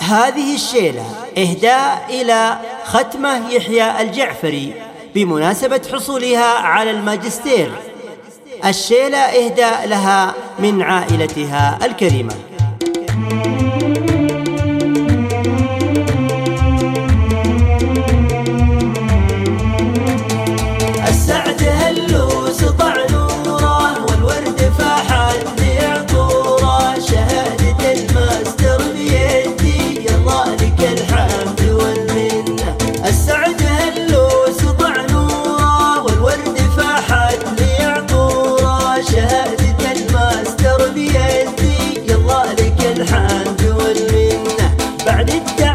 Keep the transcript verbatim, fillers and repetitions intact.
هذه الشيلة إهداء إلى ختمة يحيى الجعفري بمناسبة حصولها على الماجستير. الشيلة إهداء لها من عائلتها الكريمة. السعد هلو سطع نوره والورد فاح عطوره، شهادة الماستر بيدي يلا لك الحمد والمنة. السعد هلو سطع نوره والورد فاح عطوره، شهادة الماستر بيدي يلا لك الحمد والمنة. بعد